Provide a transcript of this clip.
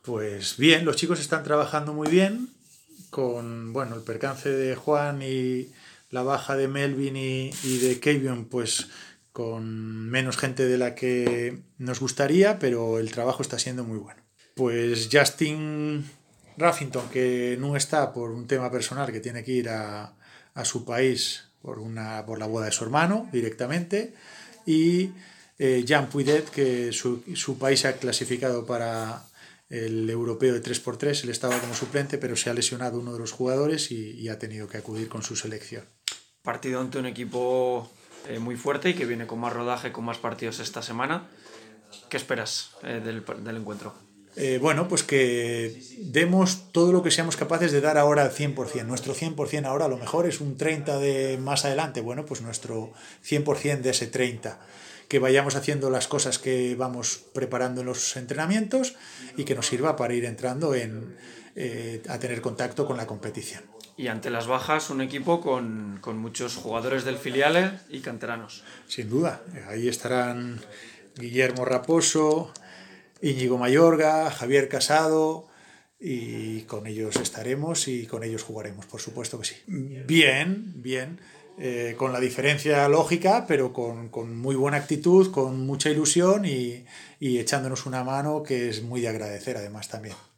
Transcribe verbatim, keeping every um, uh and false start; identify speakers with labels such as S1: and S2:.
S1: Pues bien, los chicos están trabajando muy bien con, bueno, el percance de Juan y la baja de Melvin y, y de Kevion, pues con menos gente de la que nos gustaría, pero el trabajo está siendo muy bueno. Pues Justin Ruffington, que no está por un tema personal, que tiene que ir a, a su país por, una, por la boda de su hermano directamente, y eh, Jan Puidet, que su, su país se ha clasificado para el europeo de tres por tres. Él estaba como suplente, pero se ha lesionado uno de los jugadores y, y ha tenido que acudir con su selección.
S2: Partido ante un equipo eh, muy fuerte y que viene con más rodaje, con más partidos esta semana. ¿Qué esperas eh, del, del encuentro?
S1: Eh, bueno, pues que demos todo lo que seamos capaces de dar ahora al cien por ciento. Nuestro cien por ciento ahora a lo mejor es un treinta por ciento de más adelante. Bueno, pues nuestro cien por ciento de ese treinta por ciento. Que vayamos haciendo las cosas que vamos preparando en los entrenamientos y que nos sirva para ir entrando en, eh, a tener contacto con la competición.
S2: Y ante las bajas, un equipo con, con muchos jugadores del filial y canteranos.
S1: Sin duda, ahí estarán Guillermo Raposo, Íñigo Mayorga, Javier Casado, y con ellos estaremos y con ellos jugaremos, por supuesto que sí. Bien, bien, eh, con la diferencia lógica, pero con, con, muy buena actitud, con mucha ilusión y, y echándonos una mano que es muy de agradecer además también.